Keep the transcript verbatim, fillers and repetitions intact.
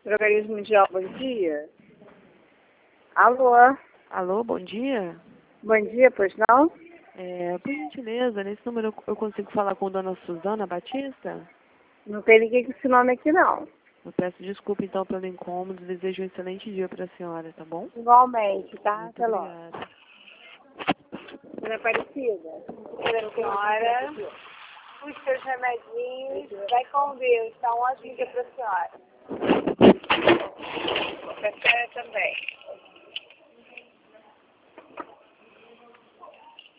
Drogarias Mundial, bom dia. Alô? Alô, bom dia. Bom dia, pois não? É, por gentileza, nesse número eu eu consigo falar com Dona Suzana Batista? Não tem ninguém com esse nome aqui, não. Eu peço desculpa então pelo incômodo, desejo um excelente dia para a senhora, tá bom? Igualmente, tá? Muito Até logo. obrigada. Dona Aparecida, querendo senhora, os seus remedinhos, vai com Deus, tá um ótimo dia pra senhora. Café também.